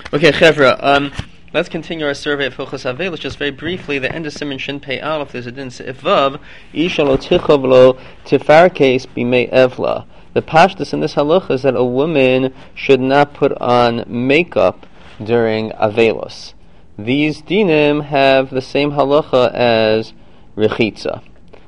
Okay, Chevra, let's continue our survey of Hilchos Avelos. Just very briefly, the end of Siman Shin Pei Aleph, there's a din Seif Vav, Isha lo tichav lo tifarkes b'mei evla. The pashtus in this halacha is that a woman should not put on makeup during Avelos. These dinim have the same halacha as Rechitza.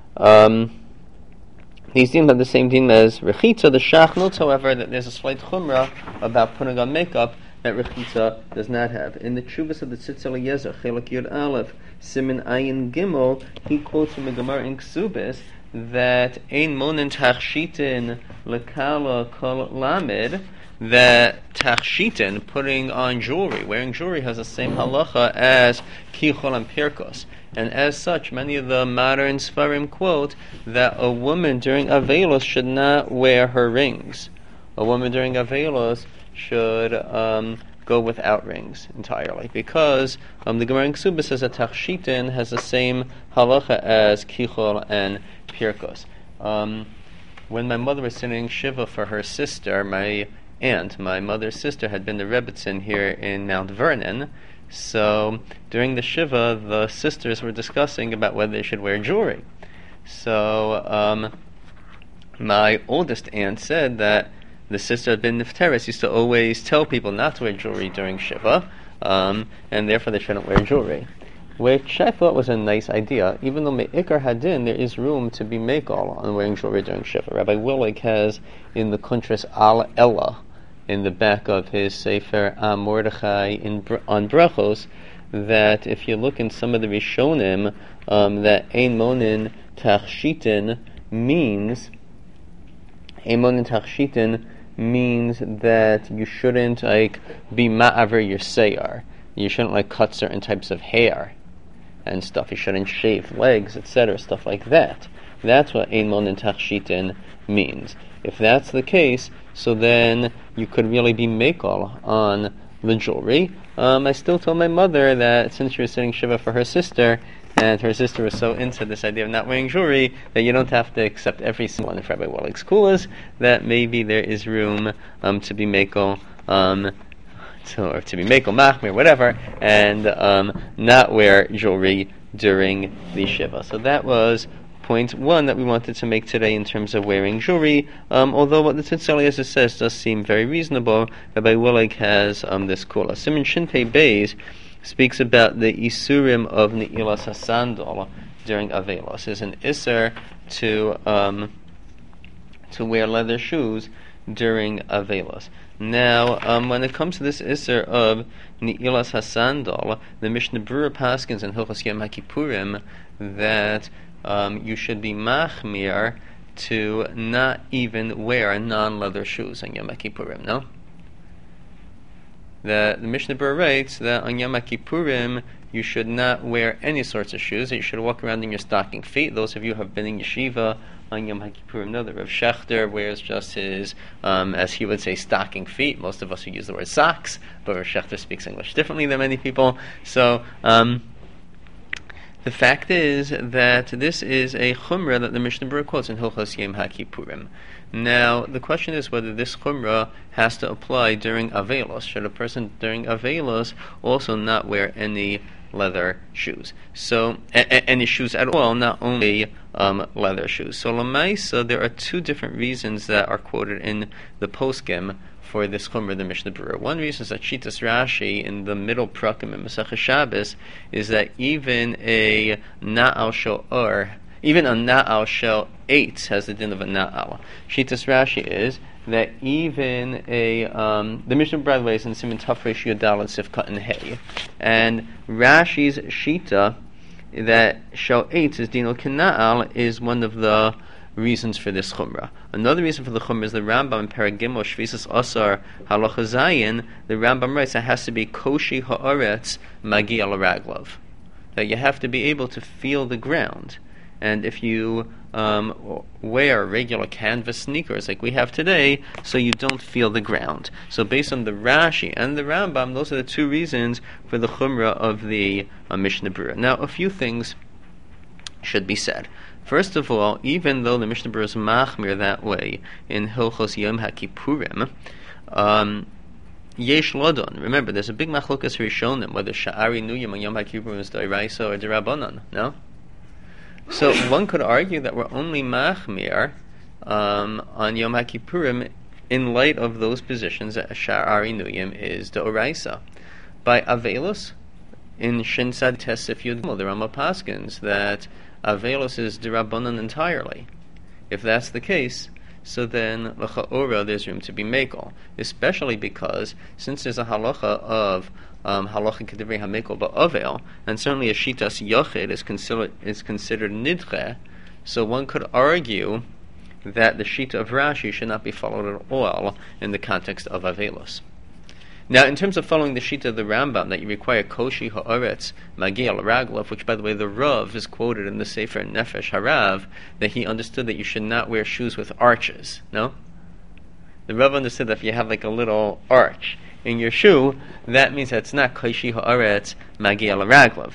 These dinim have the same din as Rechitza. The Shach notes, however, that there's a slight chumrah about putting on makeup that Rechitza does not have. In the Tshuvas of the Tzitz Eliezer, Chelak Yud Aleph, Siman Ayin Gimel, he quotes from the Gemara in Ksubis that Ein Monin Tachshitin Lekala Kol Lamed, that Tachshitin, putting on jewelry, wearing jewelry, has the same halacha as Kichol and Pirkos. And as such, many of the modern Sfarim quote that a woman during Avelos should not wear her rings. A woman during Avelos should go without rings entirely, because the Gemara in Ksubis says that Tachshitin has the same halacha as Kichol and Pirkos. When my mother was sitting Shiva for her sister, my aunt, my mother's sister, had been the Rebbetzin here in Mount Vernon, so during the Shiva, the sisters were discussing about whether they should wear jewelry. So my oldest aunt said that the sister had been Nifteris, used to always tell people not to wear jewelry during Shiva, and therefore they shouldn't wear jewelry, which I thought was a nice idea. Even though Me'ikar Hadin, there is room to be Meikal on wearing jewelry during Shiva. Rabbi Willig has in the Kuntras Al Ella, in the back of his Sefer Mordechai on Brachos, that if you look in some of the Rishonim, that Ein Monin Tachshitin means that you shouldn't be ma'aver your seyar. You shouldn't cut certain types of hair and stuff. You shouldn't shave legs, etc., stuff like that. That's what Ein Monin Tachshitin means. If that's the case, so then you could really be makal on the jewelry. I still told my mother that since she was sitting Shiva for her sister, and her sister was so into this idea of not wearing jewelry, that you don't have to accept every single one of Rabbi Willig's kulas, that maybe there is room to be makal, or to be makal machmir, whatever, and not wear jewelry during the Shiva. So that was point one that we wanted to make today in terms of wearing jewelry, although what the Tzitz Eliezer says does seem very reasonable. Rabbi Willig has this kula. Siman Shin Pei Beis speaks about the isurim of Ne'ilas HaSandal during Avelos. There's an isur to wear leather shoes during Avelos. Now, when it comes to this isur of Ne'ilas HaSandal, the Mishnah Berurah paskins in Hilchos Yom HaKippurim that you should be machmir to not even wear non-leather shoes on Yom HaKippurim, no? The Mishnah Berurah writes that on Yom HaKippurim you should not wear any sorts of shoes, that you should walk around in your stocking feet. Those of you who have been in yeshiva on Yom HaKippurim know that Rav Shechter wears just his, as he would say, stocking feet. Most of us who use the word socks, but Rav Shechter speaks English differently than many people. So, the fact is that this is a chumrah that the Mishnah Berurah quotes in Hilchos Yom HaKippurim. Now, the question is whether this chumrah has to apply during Avelos. Should a person during Avelos also not wear any leather shoes? So, any shoes at all, not only leather shoes. So, Lamaisa, there are two different reasons that are quoted in the poskim for this chumrah, the Mishnah Berurah. One reason is that Shitas Rashi in the middle prakim in Masechah Shabbos is that even a na'al shel even a na'al shel 8 has the din of a na'al. Shitas Rashi is that even the Mishnah Berurah, by the way, is in Siman Tafresh Yudal and Sifkat and Hey, and Rashi's shita that shel 8 is dino kena'al is one of the reasons for this chumrah. Another reason for the chumrah is the Rambam in Paragimel Shvisas Asar Halacha Zayin. The Rambam writes that has to be koshi haaretz magi al raglov, that you have to be able to feel the ground. And if you wear regular canvas sneakers like we have today, so you don't feel the ground. So based on the Rashi and the Rambam, those are the two reasons for the chumrah of the Mishnah Berurah. Now, a few things should be said. First of all, even though the Mishnah Berurah is machmir that way in Hilchos Yom HaKippurim, Yesh Lodon. Remember, there's a big machlokas rishonim whether Sha'ari Nuyim on Yom HaKippurim is D'oraisa or D'Rabbanan. No? So one could argue that we're only machmir on Yom HaKippurim in light of those positions that Sha'ari Nuyim is D'oraisa. By Avelus, in Shinsad Tesif Yud, the Rama paskins that Avelus is D'Rabbanan entirely. If that's the case, so then l'cha'ora there's room to be mekel, especially because since there's a halacha of halacha k'divrei hamekel ba'avel, and certainly a shitas yochid is considered nidche, so one could argue that the shita of Rashi should not be followed at all in the context of avelus. Now, in terms of following the shita of the Rambam, that you require koshi ha'aretz magiel raglav, which, by the way, the Rav is quoted in the Sefer Nefesh Harav, that he understood that you should not wear shoes with arches. No? The Rav understood that if you have like a little arch in your shoe, that means that it's not koshi ha'aretz magiel raglav.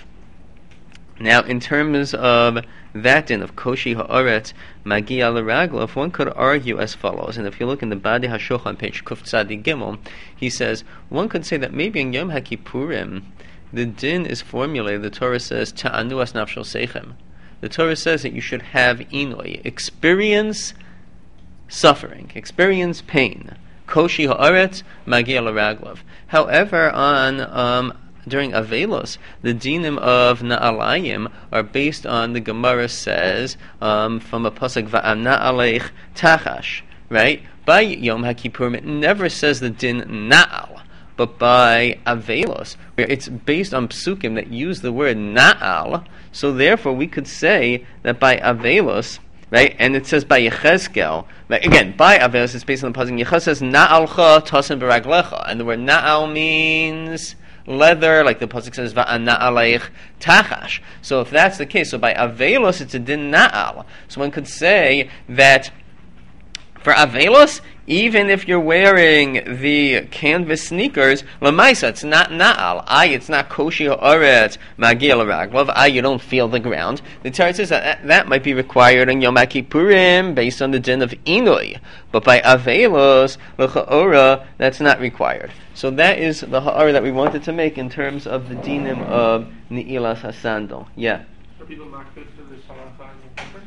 Now, in terms of that din of koshi ha'aretz magia l'raglav, one could argue as follows. And if you look in the Badi HaShoch on page Kuf Tzadi Gimel, he says one could say that maybe in Yom HaKippurim the din is formulated. The Torah says ta'anu as nafshel seichem. The Torah says that you should have inoi, experience suffering, experience pain. Koshi ha'aretz magia l'raglav. However, on during Avelos, the dinim of Na'alayim are based on the Gemara says from a pasuk Va'amna aleich tachash, right? By Yom HaKippurim, it never says the din Na'al, but by Avelos, where it's based on psukim that use the word Na'al, so therefore we could say that by Avelos, right, and it says by Yechezkel, right, again, by Avelos, it's based on the pasuk Yechezkel says Na'alcha tasen beraglecha, and the word Na'al means leather, like the pasuk says va'ana aleich tachash. So if that's the case, so by avelos it's a din na'al. So one could say that for avelos, even if you're wearing the canvas sneakers, lamaisa, it's not na'al. It's not koshi ha'aretz magil raglav. You don't feel the ground. The Torah says that might be required in Yom HaKippurim based on the din of inui. But by avelos, l'cha'ora, that's not required. So that is the ha'ara that we wanted to make in terms of the dinim of Ne'ilas HaSandal. Yeah? Are people makbid for this halacha on Yom Kippur?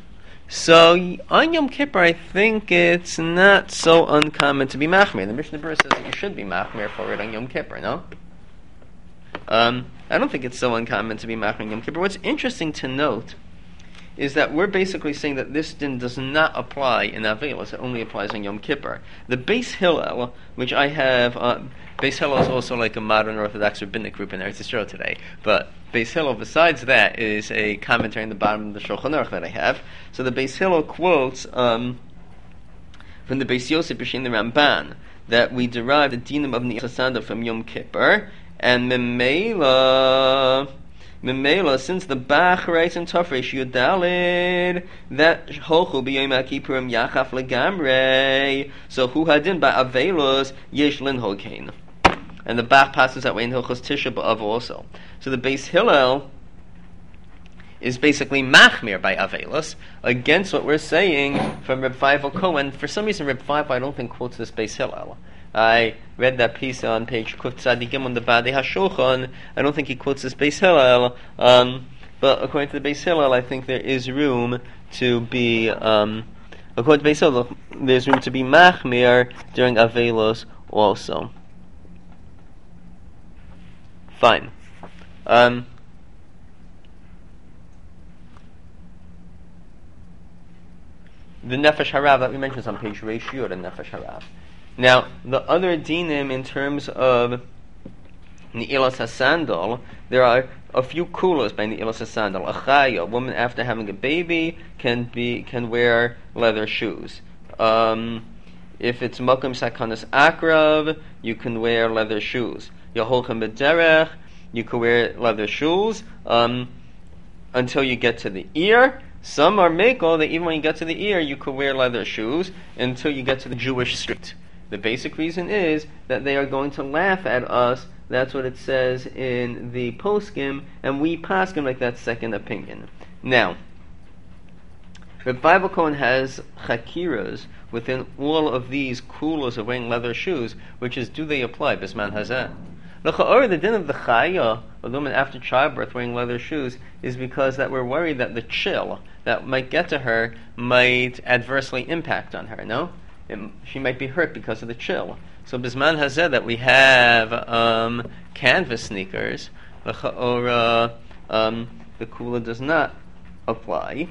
So on Yom Kippur, I think it's not so uncommon to be machmir. The Mishnah Berurah says that you should be machmir for it on Yom Kippur, no? I don't think it's so uncommon to be machmir on Yom Kippur. What's interesting to note is that we're basically saying that this din does not apply in Avelos, it only applies on Yom Kippur. The Beis Hillel, which I have, Beis Hillel is also like a modern Orthodox rabbinic group in Eretz Yisrael today, but Beis Hillel, besides that, is a commentary in the bottom of the Shulchan Aruch that I have. So the Beis Hillel quotes from the Beis Yosef B'Shem the Ramban that we derive the dinim of Ne'ilas HaSandal from Yom Kippur, and Memela, since the Bach writes in Tafresh Yudalid that Holchu b'Yom HaKippurim Yachaf Legamrei, so Hu Hadin ba'Avelos Yesh Linhokein, and the Bach passes that way in Hilchos Tisha B'Av also. So the Beis Hillel is basically machmir by Avelos against what we're saying from Reb Feivel Cohen. For some reason, Reb Feivel I don't think quotes this Beis Hillel. I read that piece on page Kuf Tzadikim on the Badi HaShulchan. I don't think he quotes this Beis Hillel, but according to the Beis Hillel, I think there is room to be, according to Beis Hillel, there's room to be machmir during Avelos also. Fine. The Nefesh Harav that we mentioned is on page Reish Yud and Nefesh Harav. Now, the other dinim in terms of Ne'ilas HaSandal, there are a few kulos by Ne'ilas HaSandal. A chaya, a woman after having a baby, can wear leather shoes. If it's Makom Sakanas Akrav, you can wear leather shoes. Yaholchem B'derech, you can wear leather shoes until you get to the ear. Some are makel that even when you get to the ear, you could wear leather shoes until you get to the Jewish street. The basic reason is that they are going to laugh at us. That's what it says in the poskim, and we paskim like that second opinion. Now, Reb Feivel Cohen has chakiras within all of these kulas of wearing leather shoes, which is, do they apply bisman hazeh? The din of the chaya, a woman after childbirth wearing leather shoes, is because that we're worried that the chill that might get to her might adversely impact on her, no? She might be hurt because of the chill. So bisman hazeh that we have canvas sneakers, the kula does not apply.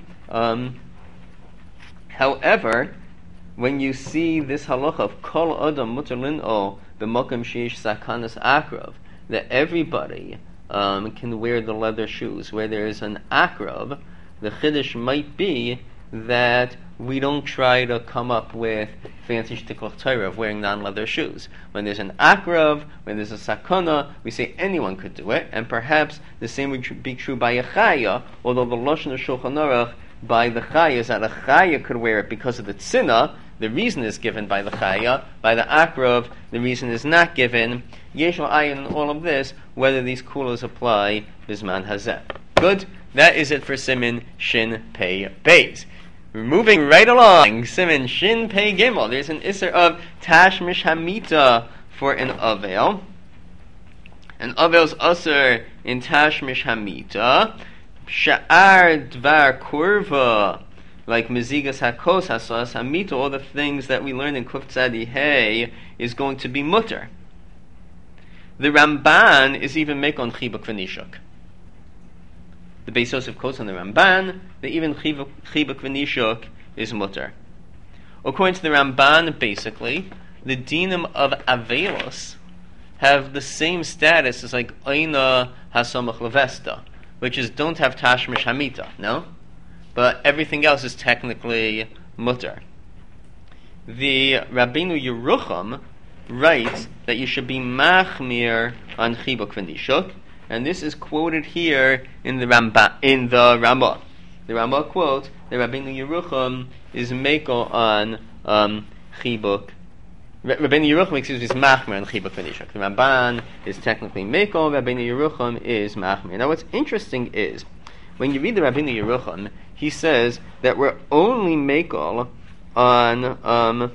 However, when you see this halacha of kol adam mutar lin'ol b'makom sheish sakanas akrav, that everybody can wear the leather shoes where there is an akrav, the chiddush might be that we don't try to come up with fancy shtiklach Torah of wearing non-leather shoes. When there's an akrav, when there's a sakana, we say anyone could do it, and perhaps the same would be true by a chaya, although the lashon of Shulchan Aruch by the chaya is that a chaya could wear it because of the tzina. The reason is given by the chaya. By the akrav, the reason is not given. Yesh ayin in all of this, whether these kulas apply bisman hazeh. Good. That is it for Siman Shin Pei Beis. We're moving right along. Siman Shin Pei Gimel. There's an isser of tashmish hamita for an avel. An avel's usser in tashmish hamita. Sha'ar dvar kurva, like mezigas hakos hasas hamita, all the things that we learned in Kuf Tzadi Hey is going to be mutter. The Ramban is even make on chibuk v'nishuk. The Beis Yosef quotes on the Ramban that even chibuk v'nishuk is mutter. According to the Ramban, basically, the dinim of avelos have the same status as like oina hasamach levesta, which is don't have tashmish hamita, no? But everything else is technically mutter. The Rabbeinu Yerucham writes that you should be machmir on chibuk v'nishuk, and this is quoted here in the Ramah. The Ramah quotes that Rabbeinu Yerucham is meko on chibuk. Rabbeinu Yerucham, is machmir on chibuk v'nishuk. The Ramban is technically meko. Rabbeinu Yerucham is machmir. Now, what's interesting is when you read the Rabbeinu Yerucham, he says that we're only meko on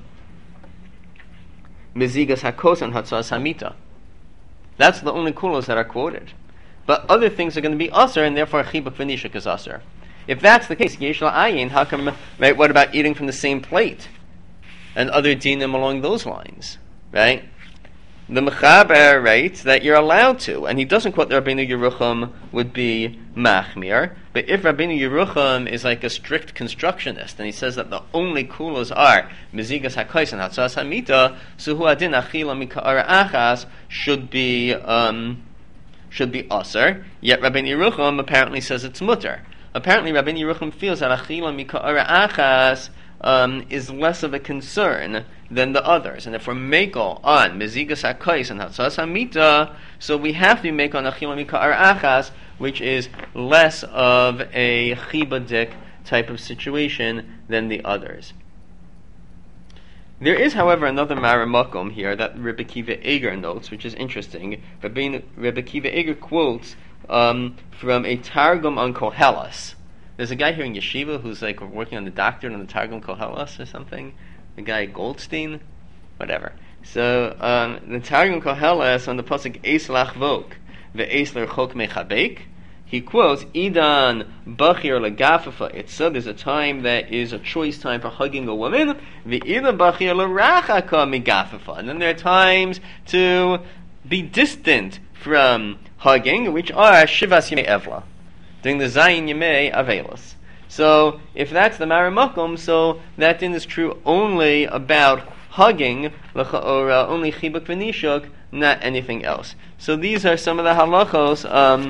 mezigas hakos and hatzas hamita. That's the only kulos that are quoted. But other things are going to be asur, and therefore chibuk v'nishuk is asur. If that's the case, yesh la'ayin, how come? Right? What about eating from the same plate and other dinim along those lines? Right? The Mechaber writes that you're allowed to, and he doesn't quote the Rabbeinu Yerucham would be machmir. But if Rabbeinu Yerucham is like a strict constructionist, and he says that the only kulos are mezigas hakos and hatzas hamita, so hu adin achila mika'ara achas should be asur. Yet Rabbeinu Yerucham apparently says it's mutter. Apparently Rabbeinu Yerucham feels that achila mika'ara achas is less of a concern than the others, and if we're meko on mezigas hakos and hatzas hamita, so we have to make on achila mika'ar achas, which is less of a chibadik type of situation than the others. There is, however, another Maramakom here that Rebbe Kiva Eger notes, which is interesting. Rebbe Kiva Eger quotes from a Targum on Kohelas. There's a guy here in Yeshiva who's like working on the doctorate on the Targum Kohelas or something. The guy Goldstein, whatever. So the Targum Kohelas on the pasuk Eis lachvok ve'eis lerchok mechabek, he quotes Idan bachir legafafa itza. There's a time that is a choice time for hugging a woman. Ve'idan bachir lerachaka megafafa, and then there are times to be distant from hugging, which are shivas yemei evla, during the Zayin Yemei Avelos. So, if that's the Maramakum, so that din is true only about hugging, l'cha'ora, only chibuk v'nishuk, not anything else. So these are some of the halachos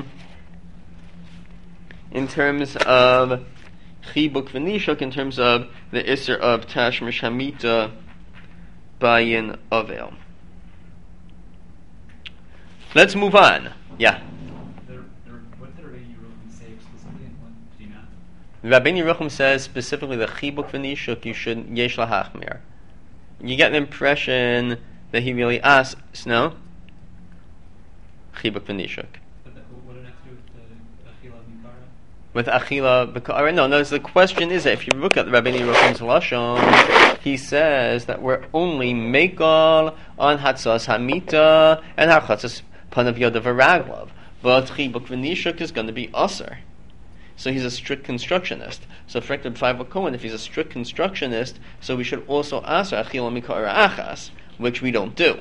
in terms of chibuk v'nishuk, in terms of the isser of tashmish hamita bayin avel. Let's move on. Yeah. Rabbeinu Yerucham says specifically the chibuk v'nishuk you should yesh lahachmir. You get an impression that he really asks, no? Chibuk v'nishuk. What did it have to do with the achila mikara? with achila. No. The question is that if you look at Rabbeinu Yerucham's lashon, he says that we're only meikal on hatzas hamita and harchatzas panav yodav v'raglav, but chibuk v'nishuk is going to be aser. So he's a strict constructionist. So Frek Five Cohen, if he's a strict constructionist, so we should also aser achila mikara achas, which we don't do.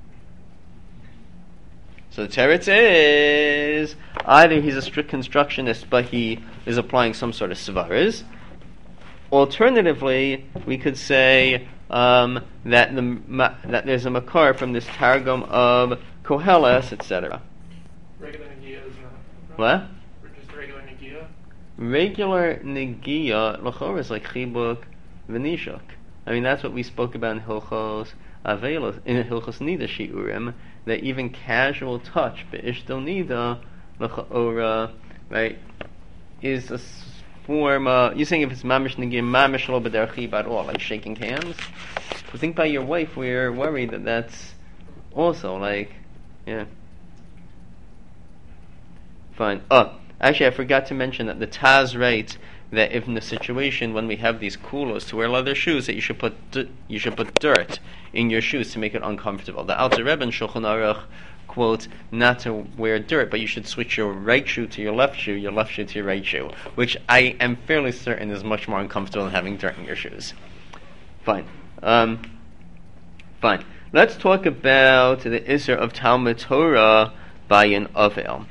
So the teretz is either he's a strict constructionist, but he is applying some sort of svaras. Alternatively, we could say that there's a makar from this targum of Koheles, etc. Regular negia is not. What? Just regular negia. Regular negia l'chor is like chibuk v'nishuk. I mean, that's what we spoke about in Hilchos Avelos, in Hilchos Nida Shiurim, that even casual touch, be'ishto nida, l'cha'ora, right, is a form, you're saying if it's mamish negim, mamish lo b'der chib at all, like shaking hands? But think by your wife, we're worried that that's also like, yeah. Fine. Actually, I forgot to mention that the Taz writes that if in the situation when we have these kulos to wear leather shoes, that you should put dirt in your shoes to make it uncomfortable. The Alter Rebbe in Shulchan Aruch quotes not to wear dirt, but you should switch your right shoe to your left shoe to your right shoe, which I am fairly certain is much more uncomfortable than having dirt in your shoes. Fine. Fine. Let's talk about the Isser of Talmud Torah by an Avel.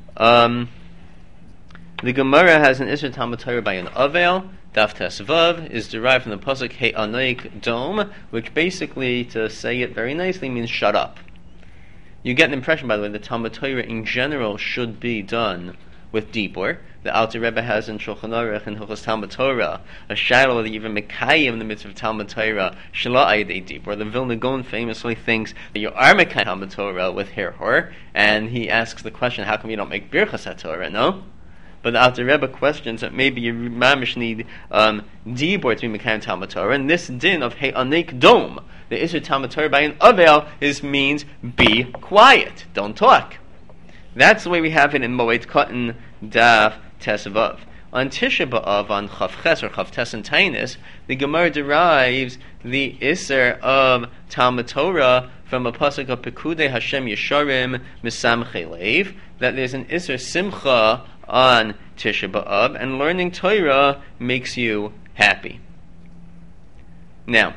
The Gemara has an Isser Talmud Torah by an Avel. Daf Tes Vav is derived from the pasuk Hey Anoik Dom, which basically, to say it very nicely, means shut up. You get an impression, by the way, that Talmud Torah in general should be done with dibur. The Alter Rebbe has in Shulchan Aruch and Hilchos Talmud Torah a shiloh that even Mekayim the mitzvah of Talmud Torah shelo ayidei dibur. The Vilna Gaon famously thinks that you are Mekayim Talmud Torah with hirhor, and he asks the question, how come you don't make birchas HaTorah? No. But the Alter Rebbe questions that maybe you mamish need dibur to be Mekayim Talmud Torah, and this din of Hey Anek Dom, the Isser Talmud Torah by an Avel, means be quiet, don't talk. That's the way we have it in Moed Katan Daf Tes Vav. On Tisha B'Av, on Chav Ches or Chav Tes and Tainis, the Gemara derives the Isser of Talmud Torah from a pasuk of Pekudei Hashem Yesharim Misamchei Leiv, that there's an Isser Simcha on Tisha B'Av, and learning Torah makes you happy. Now,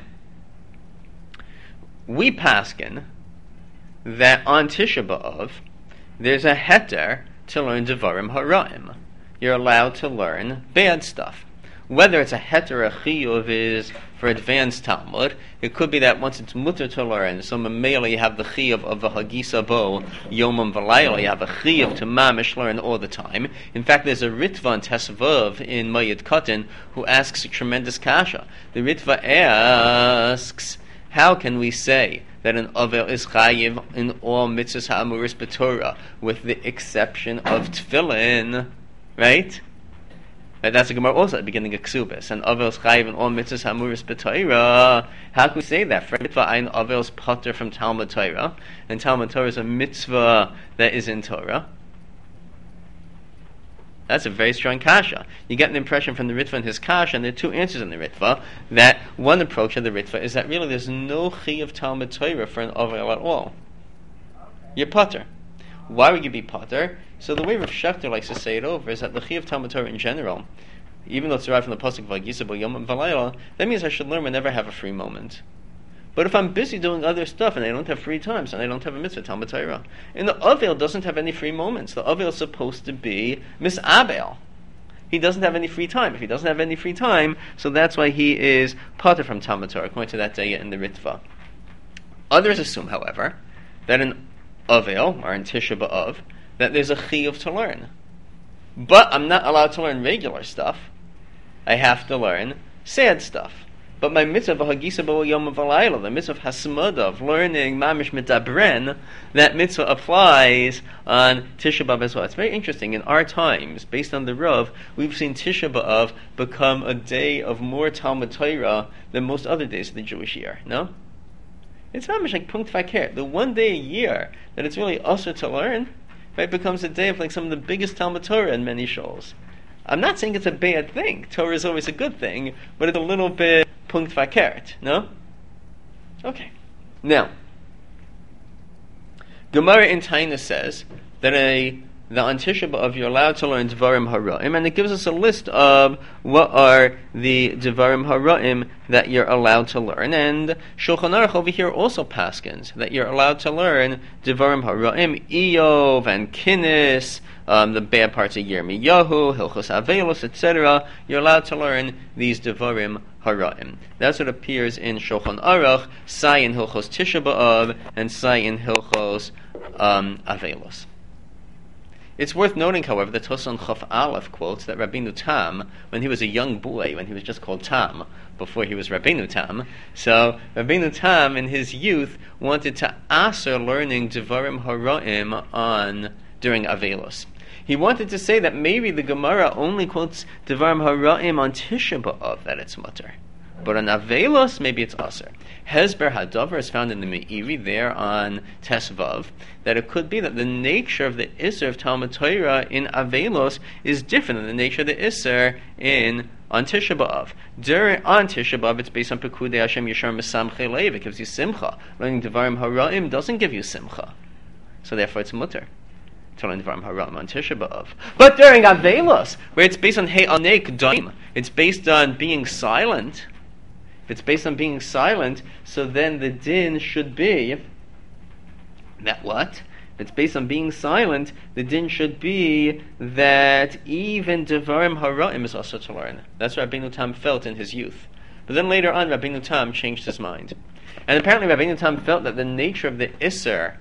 we paskin that on Tisha B'Av there's a heter to learn Devarim Hara'im. You're allowed to learn bad stuff. Whether it's a heter or a chiyuv is for advanced Talmud, it could be that once it's mutter to learn, so memela you have the chiyuv of the Hagisa Bo, Yomam V'layla, you have a chiyuv to mamish learn all the time. In fact, there's a Ritva in Tesvav in Mayid Katan who asks a tremendous kasha. The Ritva asks, how can we say that an Avel is chayiv in all mitzvahs ha'amuris b'Torah, with the exception of tefillin, right? That's a Gemara also at the beginning of Ksubis. An Avel is chayiv in all mitzvahs ha'amuris b'Torah. How can we say that? For mitzvah, ein Avel is potter from Talmud Torah, and Talmud Torah is a mitzvah that is in Torah. That's a very strong kasha. You get an impression from the Ritva and his kasha, and there are two answers in the Ritva, that one approach of the Ritva is that really there's no chi of Talmud Torah for an Avel at all. You're potter. Why would you be potter? So the way Rav Shechter likes to say it over is that the chi of Talmud Torah in general, even though it's derived from the pasuk V'Hagisa Bo Yom V'Layla, that means I should learn whenever I have a free moment. But if I'm busy doing other stuff and I don't have free times and I don't have a mitzvah Talmud Torah, and the Avel doesn't have any free moments. The Avel is supposed to be misabel. He doesn't have any free time. If he doesn't have any free time, so that's why he is potter from Talmud Torah, according to that daya in the Ritva. Others assume, however, that in Avel, or in Tisha B'Av, that there's a chiyuv to learn. But I'm not allowed to learn regular stuff. I have to learn sad stuff. But my mitzvah of Hagisa Bo Yom V'Layla, the mitzvah of Hasmada, of learning Mamish Mitabren, that mitzvah applies on Tisha B'Av as well. It's very interesting. In our times, based on the Rav, we've seen Tisha B'Av become a day of more Talmud Torah than most other days of the Jewish year. No? It's Mamish like Punkt Fakir. The one day a year that it's really usher to learn, right, becomes a day of like some of the biggest Talmud Torah in many shows. I'm not saying it's a bad thing. Torah is always a good thing, but it's a little bit punkt verkehrt, no? Okay. Now, Gemara in Taina says that the on Tisha B'Av you're allowed to learn Devarim Hara'im, and it gives us a list of what are the Devarim Hara'im that you're allowed to learn. And Shulchan Aruch over here also paskins that you're allowed to learn Devarim Hara'im, Iyov and Kinnis, the bad parts of Yirmiyahu, Hilchos Avelos, etc. You're allowed to learn these Devarim Hara'im. That's what appears in Shulchan Aruch, Sai in Hilchos Tisha B'Av, and Sai in Hilchos Avelos. It's worth noting, however, that Toson Chaf Aleph quotes that Rabbeinu Tam, when he was a young boy, when he was just called Tam, before he was Rabbeinu Tam, so Rabbeinu Tam, in his youth, wanted to aser learning Devarim Hara'im during Avelos. He wanted to say that maybe the Gemara only quotes Devarim Hara'im on Tisha B'Av, that it's mutter. But on Avelos, maybe it's aser. Hezber Hadavar is found in the Meiri there on Tesvav, that it could be that the nature of the Isser of Talmud Torah in Avelos is different than the nature of the Isser on Tisha B'Av. On Tisha B'Av, it's based on Pekudei Hashem Yishar Mesamchei Leiv. It gives you simcha. Learning Devarim Hara'im doesn't give you simcha. So therefore it's mutter to learn Devarim Hara'im on Tisha B'Av. But during Avelos, where it's based on He'anek Daim, it's based on being silent. If it's based on being silent, so then the din should be that what? If it's based on being silent, the din should be that even Devarim Hara'im is also to learn. That's what Rabbeinu Tam felt in his youth. But then later on, Rabbeinu Tam changed his mind. And apparently Rabbeinu Tam felt that the nature of the Isser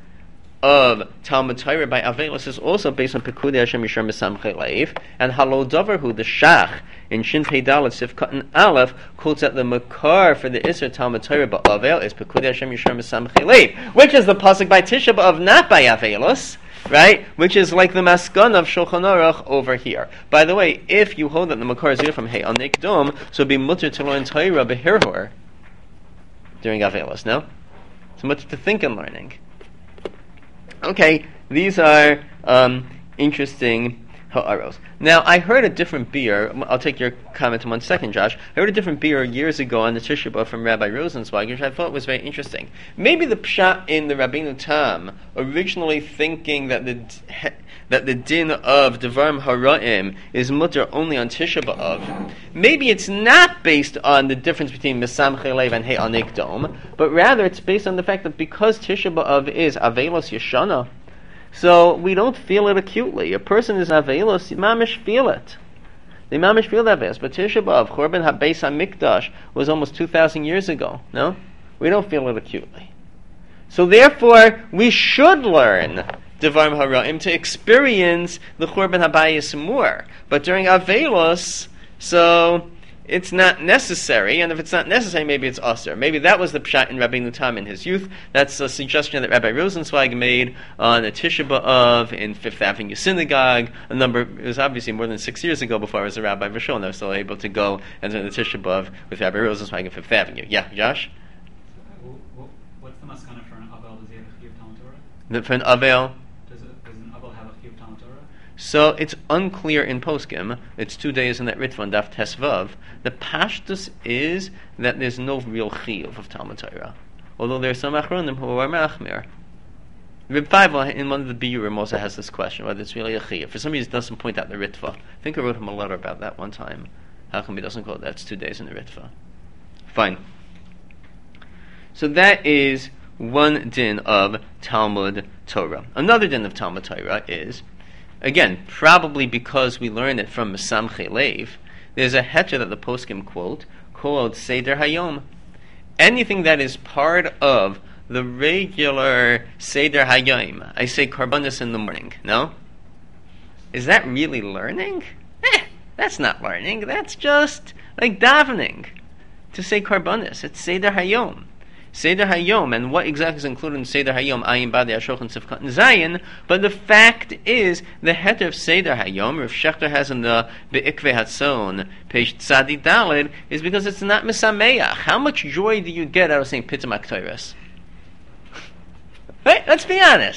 of Talmud Torah by Avelos is also based on Pekudei Hashem Yishar Mesamchei Leiv, and Halo Davarhu, the Shach, in Shin Pei Dalet Sifkat and Aleph, quotes that the Makar for the Isser Talmud Torah by Avel is Pekudei Hashem Yishar Mesamchei Leiv, which is the pasuk by Tisha B'Av, not by Avelos, right? Which is like the Maskan of Shulchan Aruch over here. By the way, if you hold that the Makar is here from Hey Anek Dom, so it'd be mutter to learn Torah Behirhor during Avelos, no? So much to think and learning. Okay, these are interesting ha'aros. Now, I heard a different beer. I'll take your comment in 1 second, Josh. I heard a different beer years ago on the Tisha B'Av from Rabbi Rosenzweig, which I thought was very interesting. Maybe the pshat in the Rabbeinu Tam, originally thinking that the din of Devarim Hara'im is mutter only on Tisha B'Av, maybe it's not based on the difference between Mesamchei Leiv and He'anek Dom, but rather it's based on the fact that because Tisha B'Av is Avelos Yeshana, so we don't feel it acutely. A person is Avelos, mamish feel it. They mamish feel that Avelos. But Tisha B'Av, Chorban HaBeis HaMikdash, was almost 2,000 years ago. No? We don't feel it acutely. So therefore, we should learn Devarim Hara'im to experience the Chorban HaBayis more. But during Avelos, so it's not necessary, and if it's not necessary, maybe it's aser. Maybe that was the pshat in Rabbeinu Tam in his youth. That's a suggestion that Rabbi Rosenzweig made on a Tisha B'Av in Fifth Avenue Synagogue. It was obviously more than 6 years ago before I was a rabbi Vishon, and I was still able to go and do the Tisha B'Av with Rabbi Rosenzweig in Fifth Avenue. Yeah, Josh? What's the maskana for an Avel? Does he have a chiyuv Talmud Torah? For an Avel? Does an Avel have a chiyuv Talmud Torah? So it's unclear in Poskim. It's 2 days in that Ritva on Daf Tesvav. The pashtus is that there's no real chiyuv of Talmud Torah, although there are some achronim who are machmir. Reb Feivel in one of the biurim also has this question whether it's really a chiyuv. For some reason, it doesn't point out the Ritva. I think I wrote him a letter about that one time. How come he doesn't call it that? It's 2 days in the Ritva. Fine. So that is one din of Talmud Torah. Another din of Talmud Torah is, again, probably because we learn it from Mesamchei Leiv, there's a heter that the poskim quote called Seder Hayom. Anything that is part of the regular Seder Hayom, I say Karbanis in the morning, no? Is that really learning? That's not learning. That's just like davening. To say Karbanis, it's Seder Hayom. Seder Hayom, and what exactly is included in Seder Hayom? Ayin Badei Ashochan Sifkat and Zayin. But the fact is, the heter of Seder Hayom, Rav Shechter has in the Be'ikvei Hatzon, page Tzadi Daled, is because it's not Misameach. How much joy do you get out of saying Pitzim HaKtoros? Right? Let's be honest.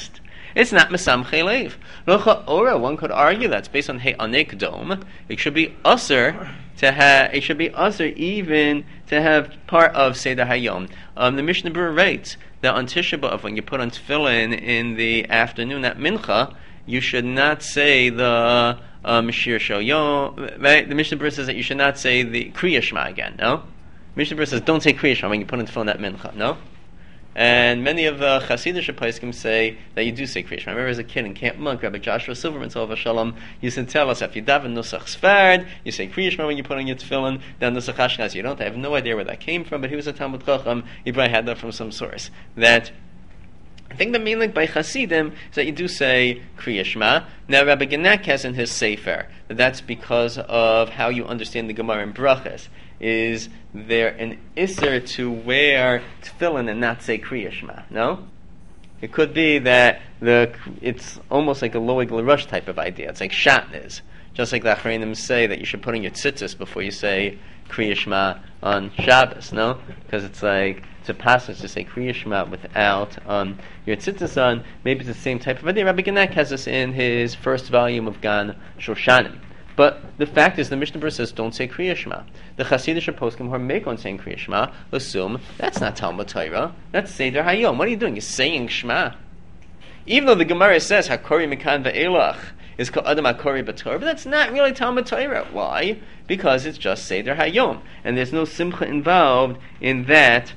It's not mesamche leiv. Locha ora, one could argue that's based on hey anek dom. It should be usher to have. It should be usher even to have part of Seder Hayom. The Mishnah Berurah writes that on Tisha B'av, when you put on tefillin in the afternoon at mincha, you should not say the Shir Shoyom. Right? The Mishnah Berurah says that you should not say the Kriya Shema again. No. Mishnah Berurah says don't say Kriya Shema when you put on tefillin at mincha. No. And many of the Hasidic poskim say that you do say Kriya Shema. I remember as a kid in Camp Monk, Rabbi Joshua Silverman, Tov Shalom, used to tell us if you daven Nusach Sfard, you say Kriya Shema when you put on your tefillin, then Nusach Ashkenaz you don't. I have no idea where that came from, but he was a Talmud Chacham. He probably had that from some source. That I think the main link by Hasidim is that you do say Kriya Shema. Now Rabbi Genek has in his Sefer that that's because of how you understand the Gemara in Brachas. Is there an isser to wear tefillin and not say Kriya Shema? No? It could be that it's almost like a loig l'rush type of idea. It's like shatnez. Just like the Achreinim say that you should put on your tzitzis before you say Kriya Shema on Shabbos, no? Because it's like, it's a passage to say Kriya Shema without your tzitzis on. Maybe it's the same type of idea. Rabbi Genek has this in his first volume of Gan Shoshanim. But the fact is, the Mishnah Berurah says, don't say Kriya Shema. The Hasidic poskim who are make on saying Kriya Shema assume that's not Talmud Torah, that's Seder Hayom. What are you doing? You're saying Shema. Even though the Gemara says, Hakori Mikan Ve'elach is called Adam Hakori B'Torah, but that's not really Talmud Torah. Why? Because it's just Seder Hayom. And there's no simcha involved in that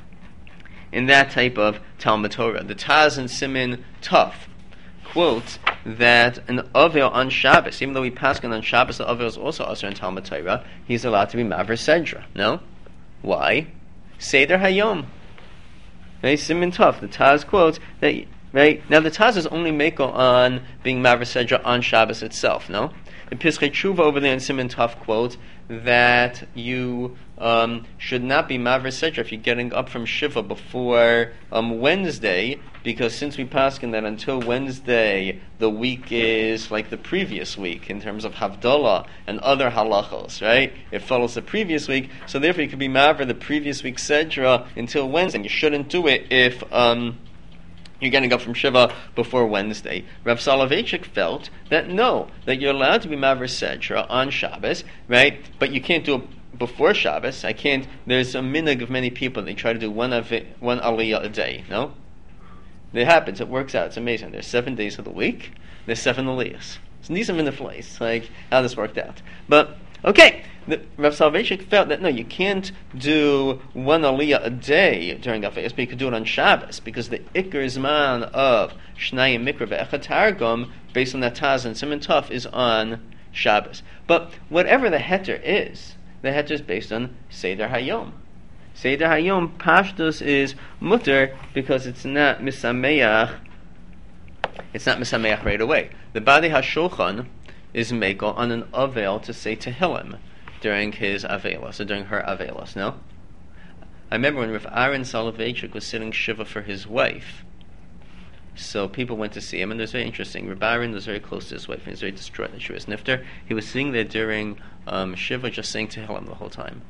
type of Talmud Torah. The Taz and Simin Tov quotes that an Avel on Shabbos, even though we pass on Shabbos, the Avel is also usher in Talmud Torah, he's allowed to be Maver Sedra. No? Why? Seder Hayom. Right? Simin Tov. The Taz quotes that, right? Now the Taz is only Meko on being Maver Sedra on Shabbos itself, no? The Pischei Tshuva over there in Simin Tov quotes that you should not be Maver Sedra if you're getting up from Shiva before Wednesday, because since we paskin that until Wednesday the week is like the previous week in terms of Havdalah and other halachos, right? It follows the previous week, so therefore you could be Maver the previous week Sedra until Wednesday, and you shouldn't do it if you're getting up from Shiva before Wednesday. Rav Soloveitchik felt that no, that you're allowed to be Maver Sedra on Shabbos, right? But you can't do it before Shabbos. There's a minhag of many people, they try to do one aliyah a day, no? It happens, it works out, it's amazing. There's 7 days of the week, there's 7 aliyahs. So these are minhafleis, like how this worked out. But, okay, Rav Soloveitchik felt that no, you can't do one aliyah a day during Avos, but you could do it on Shabbos, because the Iker Zman of Shnayim Mikra Ve'echad Targum, based on that Taz and Siman Tov, is on Shabbos. But whatever the heter is based on Seder Hayom. Seder Hayom, Pashtus is mutter because it's not misameach. It's not misameach right away. The Badi HaShulchan is meko on an avel to say Tehillim during his avelos, or during her avelos, no? I remember when Rav Aaron Soloveitchik was sitting Shiva for his wife. So people went to see him, and it was very interesting. Rav Aaron was very close to his wife, and he was very distraught that she was nifter. He was sitting there during Shiva just saying Tehillim the whole time.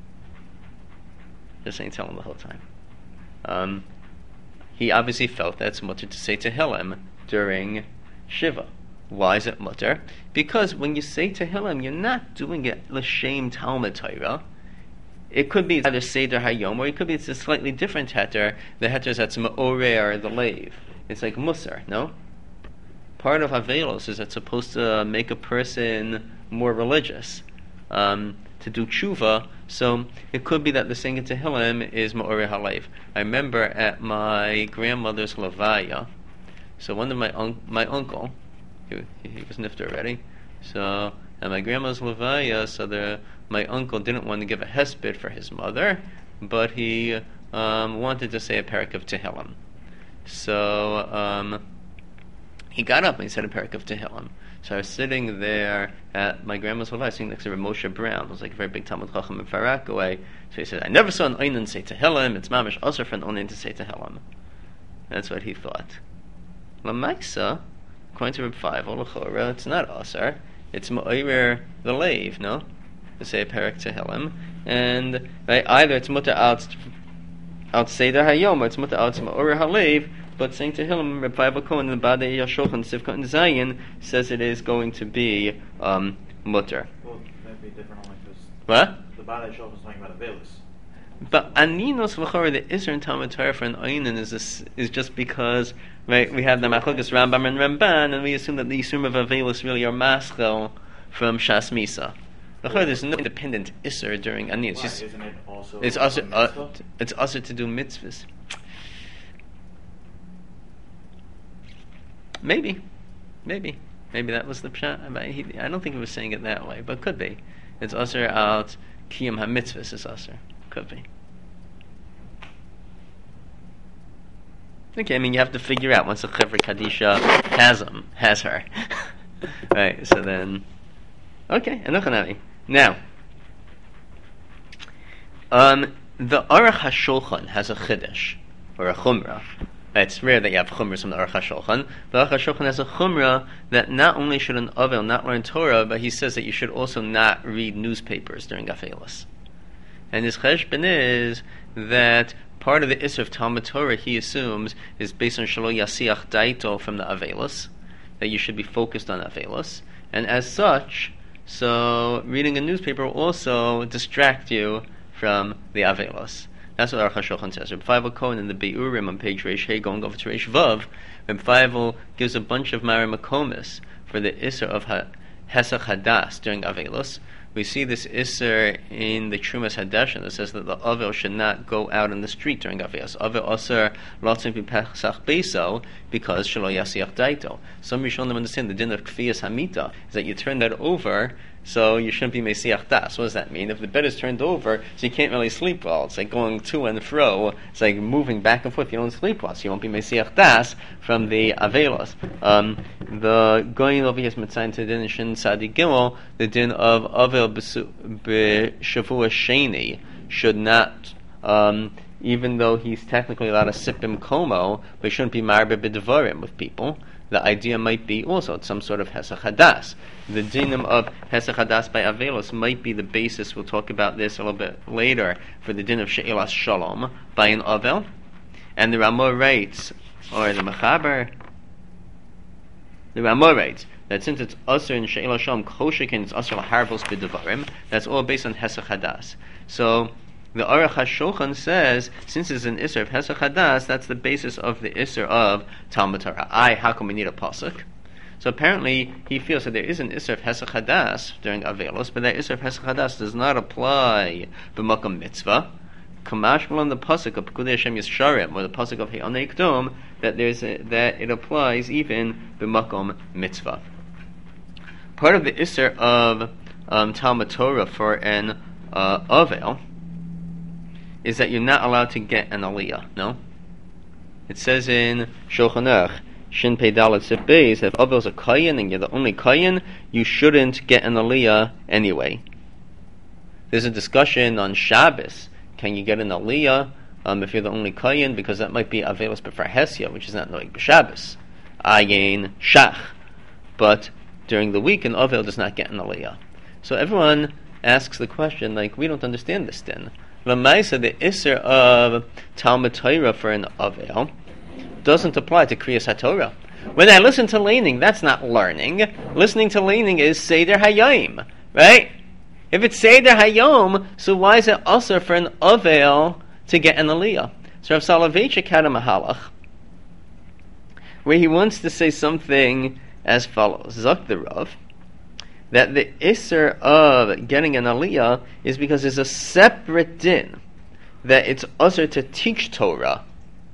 Just saying Tehillim the whole time. He obviously felt that it's mutter to say Tehillim during Shiva. Why is it mutter? Because when you say Tehillim, you're not doing it l'shem Talmud Torah. It could be either Seder Hayom, or it could be it's a slightly different heter. The heter is that's Ma'oreh or the Leiv. It's like Musar, no? Part of Avelos is it's supposed to make a person more religious, to do tshuva. So it could be that the saying Tehillim is Ma'oreh HaLeiv. I remember at my grandmother's levaya, so one of my uncle, he was nifter already, so at my grandma's levaya, so my uncle didn't want to give a hesped for his mother, but he wanted to say a parak of Tehillim. So he got up and he said a parak of Tehillim. So I was sitting there at my grandma's levaya, sitting next to Rav Moshe Brown, who was like a very big Talmud Chacham in Far Rockaway. So he said, I never saw an Einan say Tehillim, it's mamish also for an Einan to say Tehillim. That's what he thought. Lamaisa, according to Reb Feivel, L'chora, it's not Asar, it's Ma'orer the Leiv, no? To say a parak Tehillim. And right, either it's mutter out Seder Hayom, or it's mutter out Ma'oreh HaLeiv, but saying Tehillim, Reb Faiva Cohen, the Badei Yashochan, Sivkot and Zayin, says it is going to be mutter. Well, that'd be different only because What? the Badei Shulchan is talking about a Avelis. But Aninos V'chora, the Isser in Talmud Torah for an Einin is just because, right, we have the Machlokes Rambam and Ramban, and we assume that the Yisurim of Avelis really are maschel from Shas Misa. V'chora, there's no independent Isser during Ani. It's just, Isn't it also it's a also mitzvah? it's also to do mitzvahs. Maybe that was the pshat. I don't think he was saying it that way, but could be. It's usher out kiyum ha-mitzvahs is usher. Could be. Okay, I mean you have to figure out once a Chevra Kadisha has her. Right, so then okay, enough. Now the Aruch HaShulchan has a chiddush or a chumrah. It's rare that you have chumras from the Aruch HaShulchan. The Aruch HaShulchan has a chumrah that not only should an Avel not learn Torah, but he says that you should also not read newspapers during Avelis. And his cheshbon is that part of the Isser of Talmud Torah, he assumes, is based on Shelo Yasiach Daito from the Avelis, that you should be focused on Avelis. And as such, so reading a newspaper will also distract you from the Avelis. That's what Aruch HaShulchan says. Reb Faivel Cohen in the Beurim on page Reish Hey going over to Reish Vav, Reb Faivel gives a bunch of Mari Makomis for the Isser of Hesach Hadas during Avelos. We see this Isser in the Trumas Hadashin that says that the Avel should not go out in the street during Avelos. Avel Aser Lotzim Pesach Beso because Shelo Yasiach Daito. Some Rishonim understand the din of Kfiyas Hamita is that you turn that over, so you shouldn't be Mesiach Das. What does that mean? If the bed is turned over, so you can't really sleep well. It's like going to and fro. It's like moving back and forth. You don't sleep well, so you won't be Mesiach Das from the Avelos. The going over here is Mitzayin to the din in Shin Sadi Gimel, the din of Avel B'Shavua Sheni should not, even though he's technically allowed to sipim komo, but he shouldn't be marbe b'devarim with people. The idea might be also it's some sort of Hesach Hadas. The dinim of Hesach Hadas by Avelos might be the basis, we'll talk about this a little bit later, for the din of She'ilas Shalom by an Avel. And the Ramah writes, or the Mechaber, the Ramah writes, that since it's Asr in She'ilas Shalom, Koshikin is Asr L'Harvos B'Devarim, that's all based on Hesach Hadas. So, the Aruch HaShulchan says, since it's an Isser of Hesach Hadas, that's the basis of the Isser of Talmud Torah. How come we need a pasuk? So apparently, he feels that there is an Isser of Hesach Hadas during Avelos, but that Isser of Hesach Hadas does not apply b'makam mitzvah. Kamash on the pasuk of Pekudei Hashem Yisharim, or the pasuk of He'anei Kdom, that it applies even b'makam mitzvah. Part of the Isser of Talmud Torah for an Avel is that you're not allowed to get an aliyah, no? It says in Shulchan Aruch, Shin Pei Dalet Sif Beis, if Avel's a Kayin and you're the only Kayin, you shouldn't get an aliyah anyway. There's a discussion on Shabbos. Can you get an aliyah if you're the only Kayin? Because that might be Avelos B'far Hesya, which is not like B'Shabbos. Ayin Shach. But during the week, an Avel does not get an aliyah. So everyone asks the question, like, we don't understand this then. L'maisa, the Isser of Talmud Torah for an Avel doesn't apply to Kriyas HaTorah. When I listen to Leining, that's not learning. Listening to Leining is Seder Hayom, right? If it's Seder Hayom, so why is it also for an Avel to get an Aliyah? So Rav Soloveitchik had a Mahalach where he wants to say something as follows. Zok the Rav, that the Isser of getting an Aliyah is because there's a separate din that it's usher to teach Torah.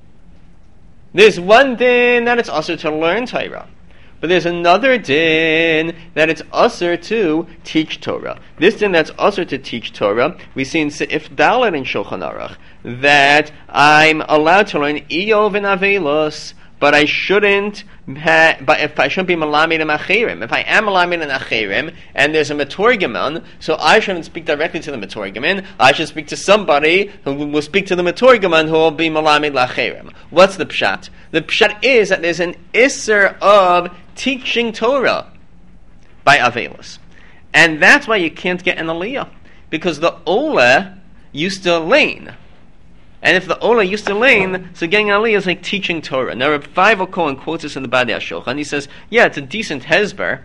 There's one din that it's usher to learn Torah, but there's another din that it's usher to teach Torah. This din that's usher to teach Torah, we see in Seif Dalet in Shulchan Aruch that I'm allowed to learn Iyov and Avelos, but I shouldn't be malamed in achirim. If I am malamed in achirim, and there's a metorgaman, so I shouldn't speak directly to the metorgaman. I should speak to somebody who will speak to the metorgaman who will be malamed lachirim. What's the pshat? The pshat is that there's an isser of teaching Torah by Avelos, and that's why you can't get an aliyah, because the ola used to lean. And if the Ola used to lane, so getting Aliyah is like teaching Torah. Now Reb Feivel Cohen quotes this in the Badei HaShulchan. He says, yeah, it's a decent hezber,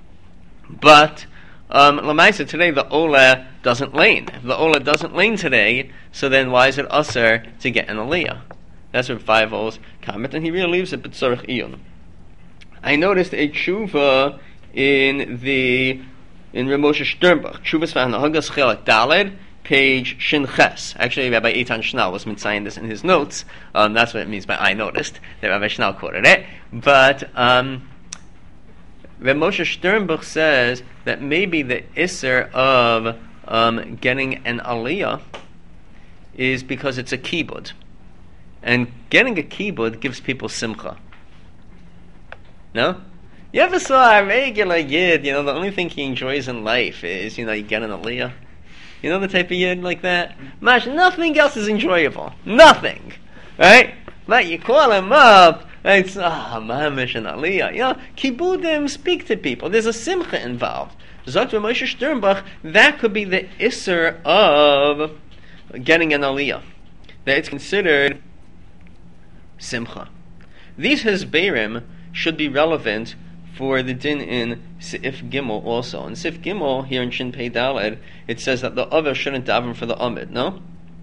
but Lamaisa today the Ola doesn't lane. If the Ola doesn't lane today, so then why is it usher to get an Aliyah? That's Reb Feivel's comment, and he really leaves it b'tzorech iyun. I noticed a tshuva in Reb Moshe Sternbuch, Tshuvas v'Hanahagas Chelek Daled, page Shin Ches. Actually, Rabbi Eitan Schnall was saying this in his notes. That's what it means by I noticed, that Rabbi Schnall quoted it. But Reb Moshe Sternbuch says that maybe the Isser of getting an Aliyah is because it's a kibud. And getting a kibud gives people simcha. No? You ever saw a regular yid, the only thing he enjoys in life is, you get an Aliyah? You know the type of yid like that? Mash, nothing else is enjoyable. Nothing. Right? But you call him up, and it's, mamish and Aliyah. Kibudim speak to people. There's a simcha involved. Zot Moshe Sternbuch, that could be the isser of getting an Aliyah. That it's considered simcha. These hezberim should be relevant for the din in Sif Gimel also. In Sif Gimel, here in Shin Pei Daled, it says that the Aver shouldn't daven for the Amid, no?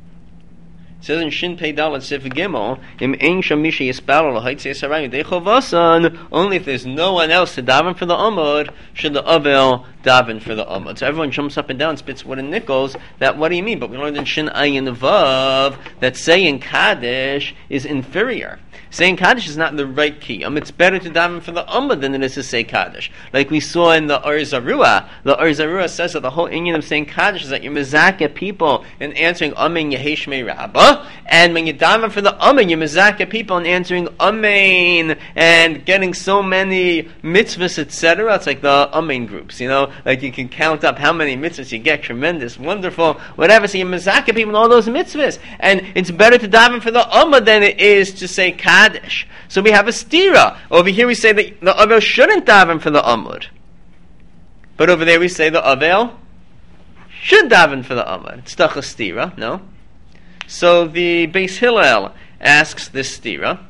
It says in Shin Pei Daled Sif Gimel, Im Ein Sham Misha Yisparal L'Haitzei Sarayu Dechovasan, only if there's no one else to daven for the Amid, should the Aver daven for the Amid. So everyone jumps up and down, spits wood and nickels, that what do you mean? But we learned in Shin Ayin Vav that saying Kaddish is inferior. Saying Kaddish is not the right key. It's better to daven for the Ummah than it is to say Kaddish. Like we saw in the Or Zarua. The Or Zarua says that the whole inyan of saying Kaddish is that you're mezakeh people in answering Amen Yehi Shmei Rabbah. And when you daven for the Amen, you're mezakeh people in answering Amen and getting so many mitzvahs, etc. It's like the Amen groups, Like you can count up how many mitzvahs you get. Tremendous, wonderful, whatever. So you're mezakeh people in all those mitzvahs. And it's better to daven for the Ummah than it is to say Kaddish. So we have a stira. Over here we say that the Avel shouldn't daven for the Amud. But over there we say the Avel should daven for the Amud. It's doch a stira, no? So the Beis Hillel asks this stira.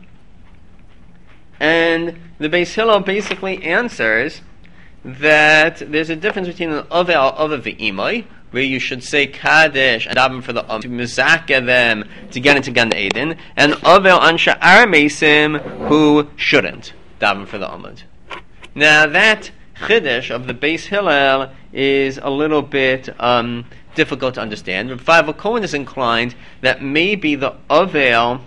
And the Beis Hillel basically answers that there's a difference between an Avel v'imai, where you should say Kaddish and daven for the to mizakeh them to get into Gan Eden, and Avel on Sha'ar Mesim who shouldn't daven for the Amud. Now that Chiddush of the Beis Hillel is a little bit difficult to understand. Reb Feivel Cohen is inclined that maybe the Avel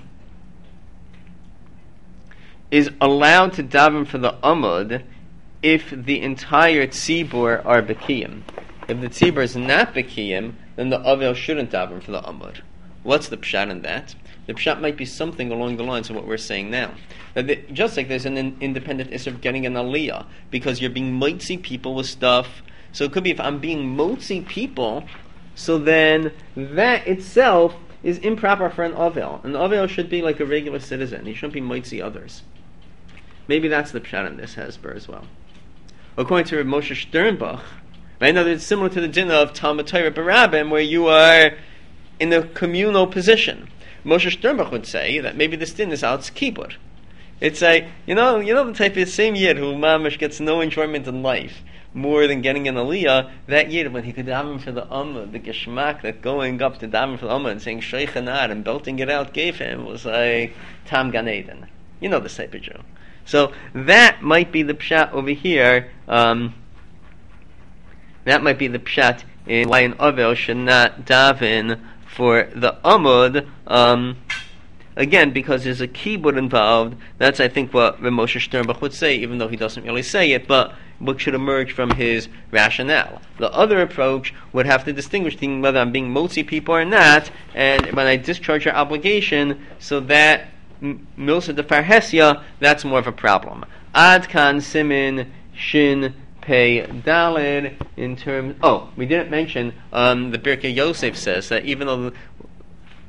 is allowed to daven for the Amud if the entire tzibur are Bekiyim. If the tzibur is not Bekiyim, then the Avel shouldn't daven for the Amud. What's the pshat in that? The pshat might be something along the lines of what we're saying now. Just like there's an independent issue of getting an aliyah, because you're being motzi people with stuff. So it could be if I'm being motzi people, so then that itself is improper for an Avel. An Avel should be like a regular citizen. He shouldn't be motzi others. Maybe that's the pshat in this hezber as well. According to Reb Moshe Sternbuch, right now it's similar to the din of Talmud Torah Barabim, where you are in a communal position. Moshe Sternbuch would say that maybe this din is out kibud. It's like, the type of same yid who mamish gets no enjoyment in life more than getting an aliyah, that yid, when he could daven for the Ummah, the geschmack that going up to daven for the Ummah and saying Sheikhanad and belting it out gave him was like Tam Gan Eden. You know this type of Jew. So that might be the pshat over here. That might be the pshat in why an Avel should not daven for the Amud. Again, because there's a kibud involved. That's, I think, what Reb Moshe Sternbuch would say, even though he doesn't really say it, but what should emerge from his rationale. The other approach would have to distinguish between whether I'm being motzi people or not, and when I discharge your obligation, so that Milsa de Farhesia, that's more of a problem. Ad kan simin shin pei dalid in terms. Oh, we didn't mention the Birkei Yosef says that even though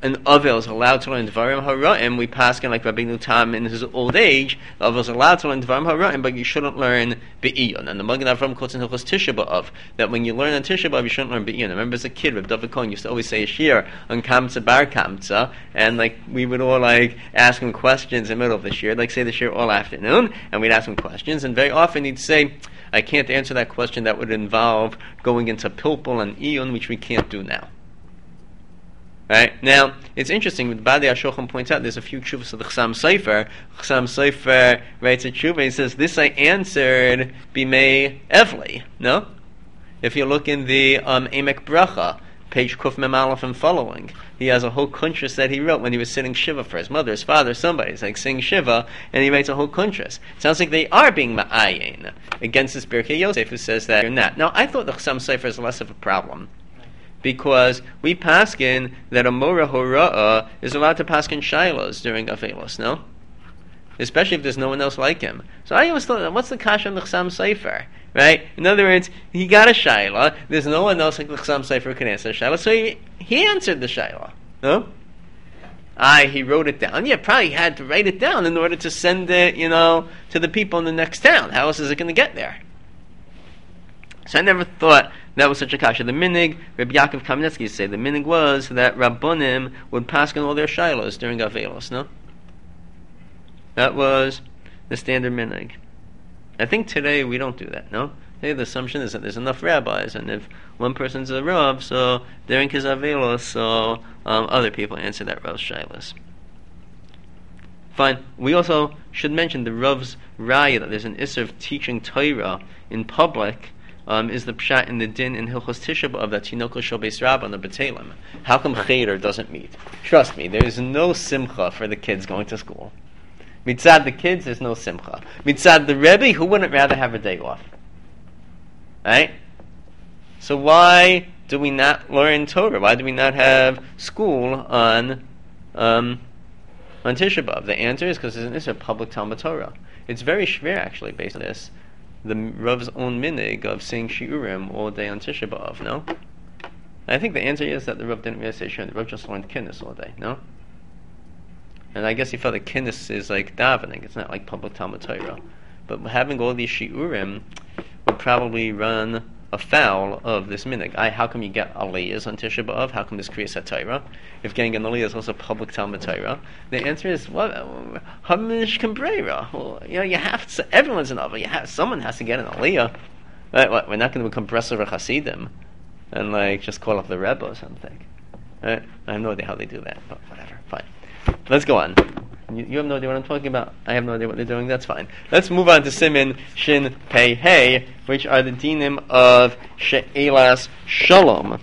an Avel is allowed to learn Dvarim Hara'im, we paskin like Rabbi Nutam in his old age, the Avel is allowed to learn Dvarim Hara'im, but you shouldn't learn Be'iyun. And the Magen Avram quotes in Hilchos Tisha B'Av that when you learn on Tisha B'Av, you shouldn't learn Be'iyun. I remember as a kid, Rabbi David Cohen used to always say a shir on Kamtza Bar Kamtza, and like we would all like ask him questions in the middle of the shir, like say the shir all afternoon, and we'd ask him questions, and very often he'd say, I can't answer that question, that would involve going into Pilpul and Iyun, which we can't do now. Right? Now, it's interesting, what Badei HaShulchan points out, there's a few tshuvas of the Chassam Sofer. Chassam Sofer writes a tshuva, he says, this I answered b'mei Evli, no? If you look in the Emek Bracha, page Kuf Mem Aleph and following, he has a whole kuntras that he wrote when he was sitting Shiva for his mother, his father, somebody. He's like sing Shiva, and he writes a whole kuntras. Sounds like they are being ma'ayin against this Birkei Yosef who says that you're not. Now, I thought the Chassam Sofer is less of a problem, because we paskin that a Mora Hora'ah is allowed to paskin Shilos during Avelos, no? Especially if there's no one else like him. So I always thought, what's the kasha on the Chassam Sofer? Right? In other words, he got a Shaila, there's no one else like the Chassam Sofer who can answer the Shaila, so he answered the Shaila, no? He wrote it down. Yeah, probably had to write it down in order to send it, to the people in the next town. How else is it going to get there? So I never thought that was such a kasha. The minig, Rabbi Yaakov Kamenetsky say, the minig was that Rabbonim would pass on all their shilos during Avelos, no? That was the standard minig. I think today we don't do that, no? Today the assumption is that there's enough rabbis, and if one person's a Rav, so during his Avelos, so other people answer that Rav's shilos. Fine. We also should mention the Rav's raya, that there's an issur of teaching Torah in public, is the pshat in the din in Hilchos Tisha B'Av that Tinoko Shel Beis Rabba on the B'Teilim. How come Cheder doesn't meet? Trust me, there is no simcha for the kids going to school. Mitzad the kids, there's no simcha. Mitzad the Rebbe, who wouldn't rather have a day off? Right? So why do we not learn Torah? Why do we not have school on Tisha B'Av? The answer is because it's a public Talmud Torah. It's very schwer, actually, based on this. The Rav's own minig of saying shiurim all day on Tisha B'Av, no? I think the answer is that the Rav didn't really say shiurim. The Rav just learned kinnis all day, no? And I guess he felt that kinnis is like davening. It's not like public Talmud Torah. But having all these shiurim would probably run afoul of this minig. How come you get aliyahs on Tisha B'Av? How come this creates a Torah? If getting an aliyah is also public Talmud Torah, the answer is haminish kambrera. Well, you have to. Everyone's an aliyah. Someone has to get an aliyah. Right? We're not going to become Bresler Hasidim and just call up the Rebbe or something. Right? I have no idea how they do that, but whatever. Fine. Let's go on. You have no idea what I'm talking about. I have no idea what they're doing. That's fine. Let's move on to Simin, Shin, Pei, Hey, which are the dinim of She'elas Shalom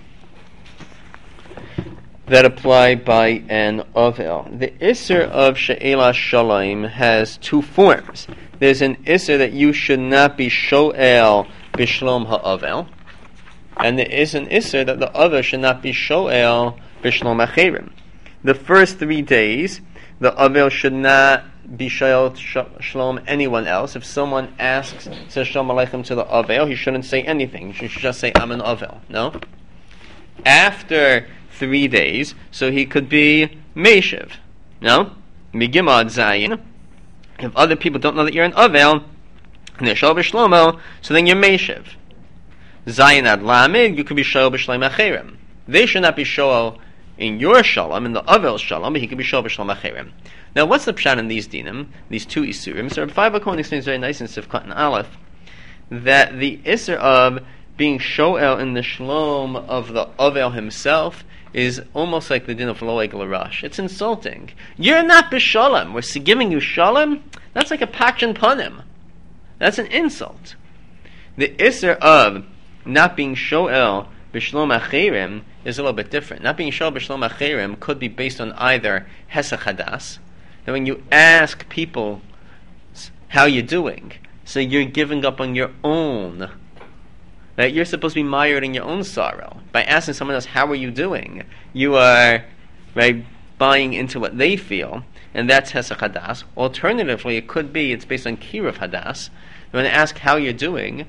that apply by an Ovel. The Isser of She'elas Shalom has two forms. There's an Isser that you should not be Sho'el Bishlom HaOvel, and there is an Isser that the other should not be Sho'el Bishlom HaCherim. The first 3 days, the Avel should not be Shoel Shalom anyone else. If someone asks, says Shalom Aleichem to the Avel, he shouldn't say anything. He should just say, I'm an Avel. No? After 3 days, so he could be Meshiv. No? Migimad Zayin. If other people don't know that you're an Avel, and they're Shoel B'Shlomo, so then you're Meshiv. Zayin Ad Lamid, you could be Shoel B'Shloim Acherim. They should not be Shoel in your shalom, in the Avel shalom, but he could be shoel b'shalom acherim. Now, what's the pshat in these dinim, these two isurim? So, Rabbi Feivel explains very nice in Sivkot and Aleph that the isur of being shoel in the shalom of the Avel himself is almost like the din of loeg l'rash. It's insulting. You're not b'shalom. We're giving you shalom. That's like a pachin panim. That's an insult. The isur of not being shoel b'shalom acherim is a little bit different. Not being shoel b'shalom acherim could be based on either hesach hadas, that when you ask people how you're doing, so you're giving up on your own, that you're supposed to be mired in your own sorrow. By asking someone else, how are you doing? You are buying into what they feel, and that's hesach hadas. Alternatively, it could be it's based on kiruv hadas. When I ask how you're doing,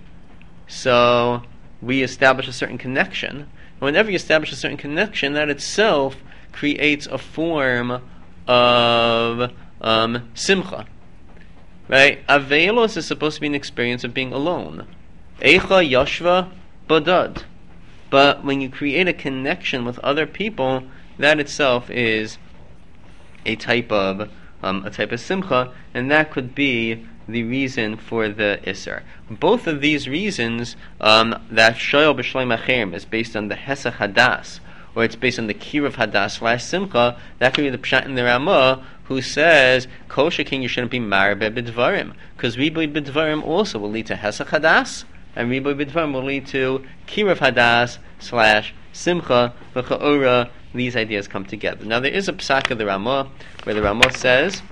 so we establish a certain connection. Whenever you establish a certain connection, that itself creates a form of simcha. Right? Avelos is supposed to be an experience of being alone. Eicha yashva badad. But when you create a connection with other people, that itself is a type of simcha, and that could be the reason for the Isser. Both of these reasons, that Shoyal B'Shleim Acherim is based on the Hesach Hadas, or it's based on the Kiruv Hadas / Simcha, that could be the Pshat in the Ramah, who says, Kol Shekin, you shouldn't be Marbe B'Dvarim, because Riboy B'Dvarim also will lead to Hesach Hadas, and Riboy B'Dvarim will lead to Kiruv Hadas / Simcha, V'Cha'ora. These ideas come together. Now there is a Psak of the Ramah, where the Ramah says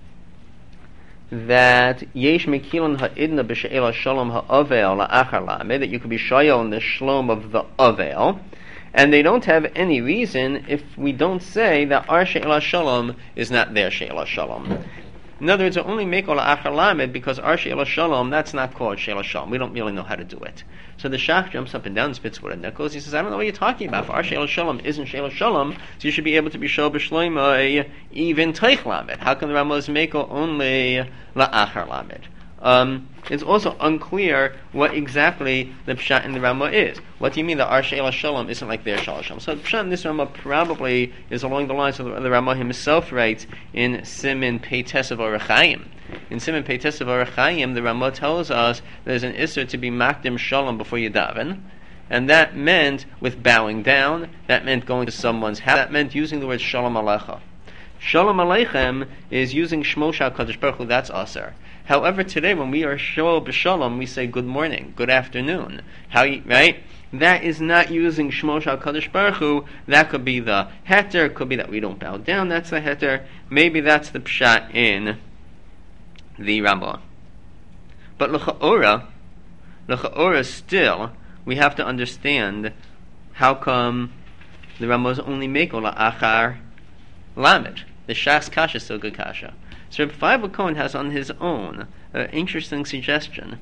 that Yesh Mekilon Ha'idna B'She'el Shalom Ha'avel La'achar Lamed, that you could be Shayel in the Shlom of the Avel, and they don't have any reason if we don't say that our She'el Shalom is not their She'el Shalom. In other words, we only make Ola Achar Lamed because our She'el Shalom, that's not called She'el Shalom. We don't really know how to do it. So the Shach jumps up and down, spits with a nickels. He says, I don't know what you're talking about. If our She'el Shalom isn't She'el Shalom, so you should be able to be Shol B'Shloimah even Teich Lamed. How can the Ramah's make only La'achar Lamed? It's also unclear what exactly the Pshat in the Ramah is. What do you mean that our She'el Shalom isn't like their She'el Shalom? So the Pshat in this Ramah probably is along the lines of the Ramah himself writes in Siman Peites of Orach Chaim. In Siman Peites of Orach Chaim, the Ramah tells us there's an Isser to be Makdim Shalom before you daven, and that meant with bowing down, that meant going to someone's house, that meant using the word Shalom Alecha. Shalom Aleichem is using Shmo Shal Kadosh Baruch Hu, that's Aser. However, today when we are Shol B'Shalom, we say good morning, good afternoon. Right? That is not using Shmo Shal Kadosh Baruch Hu. That could be the heter, could be that we don't bow down, that's the heter. Maybe that's the pshat in the Ramah. But l'cha'ora still, we have to understand how come the Ramah's only make ola achar lamed. The Shas Kasha is still good Kasha. So Reb Feivel Cohen has on his own an interesting suggestion.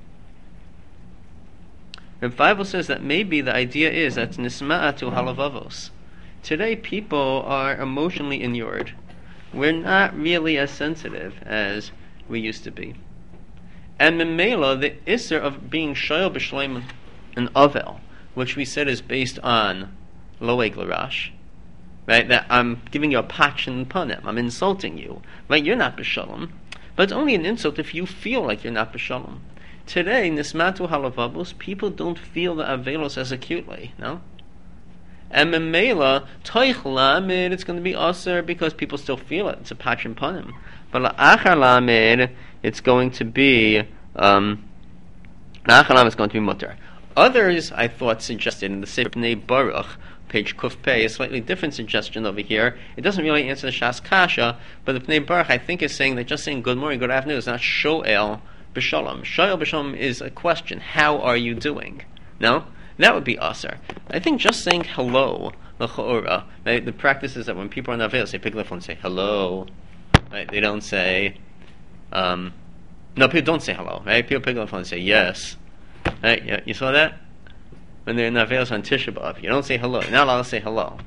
Reb Feivel says that maybe the idea is that nisma'atu halavavos. Today people are emotionally inured. We're not really as sensitive as we used to be. And Memela, the Isser of being Shoyal B'Shleim and Avel, which we said is based on Loeg Larash, right? That I'm giving you a patch and punim, I'm insulting you. Right? You're not B'Shalom. But it's only an insult if you feel like you're not B'Shalom. Today, Nismatu Halavavos, people don't feel the Avelos as acutely, no? And Memela, Toich Lamed, it's going to be Aser because people still feel it. It's a patch and punim. But La'achar Lamed, it's going to be La'achar Lamed is going to be Mutter. Others, I thought, suggested in the Sefer Bnei Baruch, page Kuf Pei, a slightly different suggestion over here. It doesn't really answer the Shas Kasha, but the Bnei Baruch, I think, is saying that just saying good morning, good afternoon is not Shoel B'Shalom. Shoel B'Shalom is a question. How are you doing? No? That would be Aser. I think just saying hello, l'cha'ora, right? The practice is that when people are on Avelos, they pick up the phone and say hello. Right? They don't say, no, people don't say hello, right? People pick up the phone and say yes. Right? Yeah, you saw that? When they're in Avelos on Tisha B'Av, you don't say hello. You're not allowed to say hello.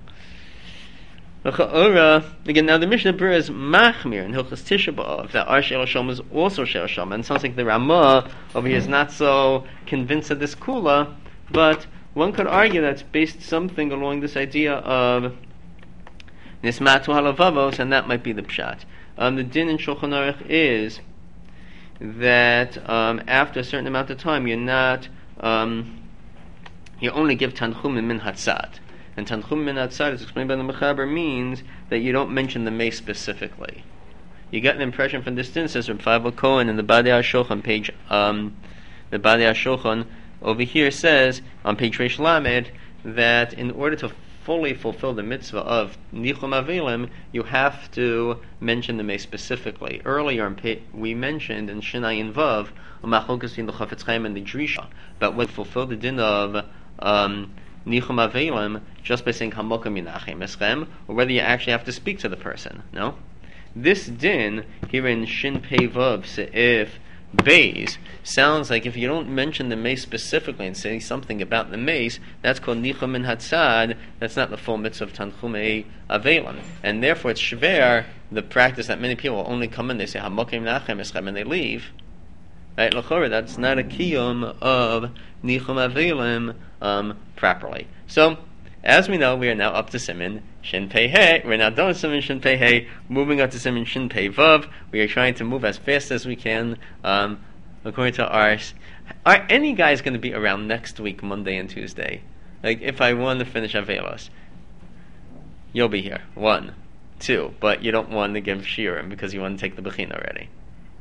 Again, now the Mishnah Berurah is machmir in Hilchos Tisha B'Av that our She'el Shalom is also She'el Shalom, and it sounds like the Ramah over here is not so convinced of this kula, but one could argue that's based something along this idea of Nismatu Halavavos, and that might be the pshat. The din in Shulchan Aruch is that after a certain amount of time, you're not you only give Tanchum min Hatzad. And Tanchum min Hatzad, as explained by the Mechaber, means that you don't mention the mace specifically. You get an impression from this din, says Reb Feivel Cohen in the Badei HaShulchan page, the Badei HaShulchan over here says, on page Reish Lamed, that in order to fully fulfill the mitzvah of Nichum Avelim, you have to mention the mace specifically. Earlier we mentioned in Shinayin Vav, Machlokas in the Chafetz Chaim and the Drisha, but when fulfill the din of Nichum Avelim just by saying Hamokam Yinachem Eschem, or whether you actually have to speak to the person. No? This din, here in Shin Pei Vav Se'if Beis sounds like if you don't mention the mace specifically and say something about the mace, that's called nichum min hatzad. That's not the full mitzvah of tanchumei avelim, and therefore it's shver, the practice that many people only come in, they say hamokim nachem eschem, and they leave. Right, l'chora, that's not a kiyum of nichum avelim properly. So, as we know, we are now up to Siman Shin Pei He. We're now done with Siman Shin Pei He, moving up to Siman Shin Pei Vav. We are trying to move as fast as we can, according to ours. Are any guys going to be around next week, Monday and Tuesday? Like, if I want to finish Avelos, you'll be here. 1, 2, but you don't want to give shiurim because you want to take the Bechina already.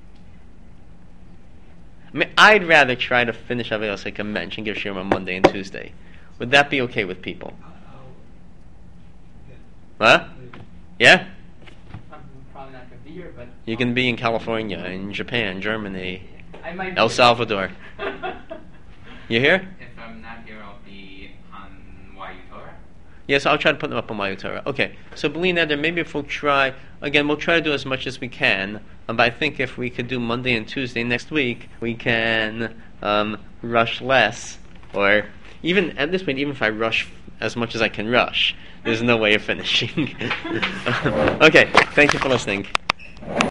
I mean, I'd rather try to finish Avelos like a mensch and give shiurim on Monday and Tuesday. Would that be okay with people? Huh? Yeah? I'm probably not going to be here, but... You can be in California, in Japan, Germany, I might be El Salvador. You here? If I'm not here, I'll be on YU Torah. Yes, I'll try to put them up on my Torah. Okay, so B'li Neder, maybe if we'll try, again, we'll try to do as much as we can, but I think if we could do Monday and Tuesday next week, we can rush less, or even, at this point, even if I rush as much as I can rush, there's no way of finishing. Okay, thank you for listening.